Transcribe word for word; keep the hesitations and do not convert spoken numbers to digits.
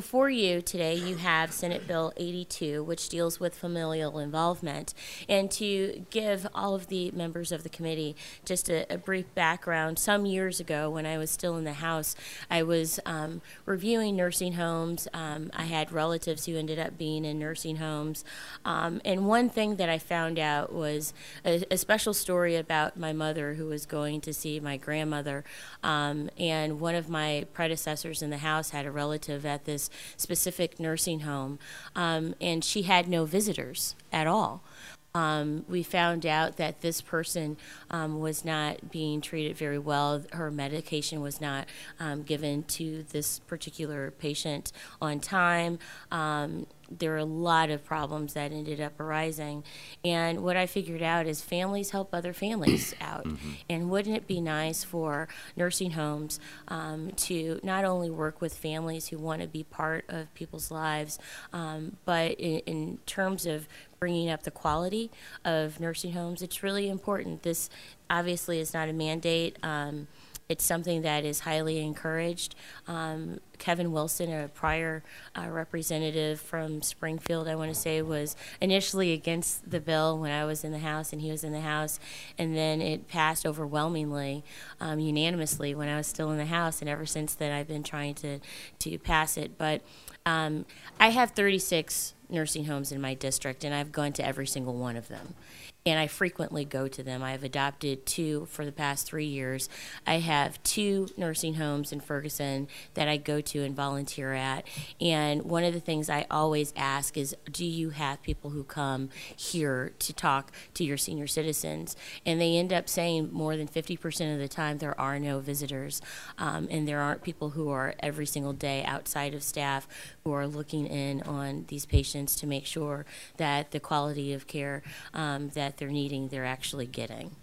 before you today, you have Senate Bill eighty-two, which deals with familial involvement. And to give all of the members of the committee just a, a brief background, some years ago when I was still in the House, I was um, reviewing nursing homes. Um, I had relatives who ended up being in nursing homes. Um, and one thing that I found out was a, a special story about my mother who was going to see my grandmother. Um, and one of my predecessors in the House had a relative at this specific nursing home, um, and she had no visitors at all. Um, we found out that this person um, was not being treated very well. Her medication was not um, given to this particular patient on time. Um, there were a lot of problems that ended up arising. And what I figured out is families help other families out. Mm-hmm. And wouldn't it be nice for nursing homes um, to not only work with families who want to be part of people's lives, um, but in, in terms of bringing up the quality of nursing homes, it's really important. This obviously is not a mandate. Um, it's something that is highly encouraged. Um, Kevin Wilson, a prior uh, representative from Springfield, I want to say, was initially against the bill when I was in the House and he was in the House, and then it passed overwhelmingly, um, unanimously when I was still in the House, and ever since then I've been trying to, to pass it. But um, I have thirty-six nursing homes in my district, and I've gone to every single one of them. And I frequently go to them. I've adopted two for the past three years. I have two nursing homes in Ferguson that I go to and volunteer at. And one of the things I always ask is, do you have people who come here to talk to your senior citizens? And they end up saying more than fifty percent of the time there are no visitors. Um, and there aren't people who are every single day outside of staff who are looking in on these patients to make sure that the quality of care um, that they're needing, they're actually getting.